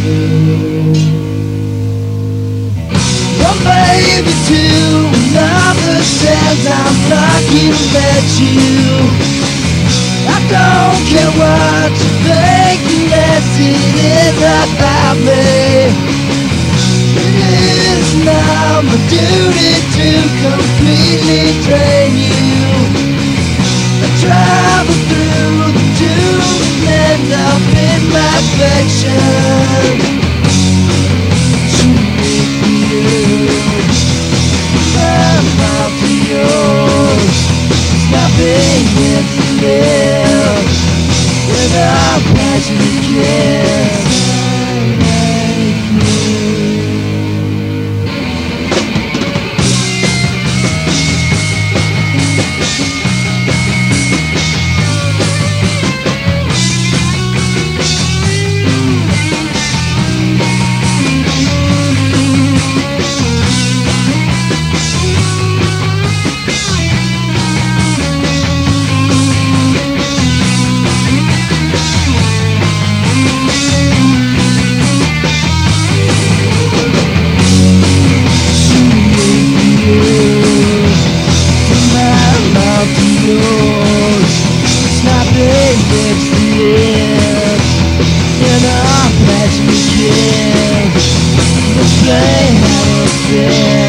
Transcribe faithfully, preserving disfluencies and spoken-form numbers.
Well, maybe two another says I'm lucky to met you. I don't care what you think, unless it is about me. It is now my duty to completely drain you. I travel through the tube and end up in my fiction. Too big for you, my mouth to yours. It's not being meant to live without passion again. Play how to